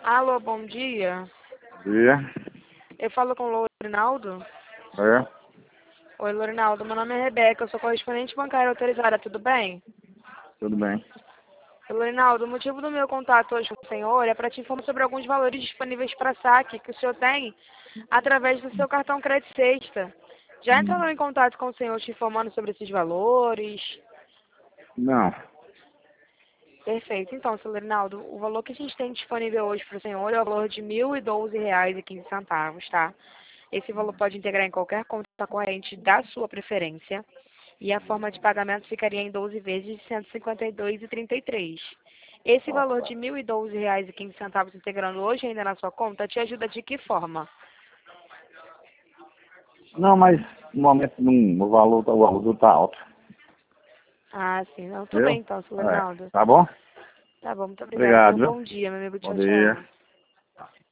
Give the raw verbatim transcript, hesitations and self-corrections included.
Alô, bom dia. Dia. Eu falo com o Lorinaldo. É, Oi, Lorinaldo. Meu nome é Rebeca. Eu sou correspondente bancária autorizada. Tudo bem? tudo bem. Lorinaldo, o motivo do meu contato hoje com o senhor é para te informar sobre alguns valores disponíveis para saque que o senhor tem através do seu cartão crédito sexta. Já entraram em contato com o senhor te informando sobre esses valores? Não. Perfeito. Então, seu Lorinaldo, o valor que a gente tem disponível hoje para o senhor é o valor de mil e doze reais e quinze centavos, tá? Esse valor pode integrar em qualquer conta corrente da sua preferência e a forma de pagamento ficaria em doze vezes de cento e cinquenta e dois reais e trinta e três centavos. Esse valor de mil e doze reais e quinze centavos integrando hoje ainda na sua conta te ajuda de que forma? Não, mas no momento não, o valor, o valor tá alto. Ah, sim. Não, tudo Viu? bem então, seu É. Lorinaldo. Tá bom? Tá bom, muito obrigada. Tenha Obrigado, um viu? bom dia, meu amigo. Bom Tchau, dia. tchau.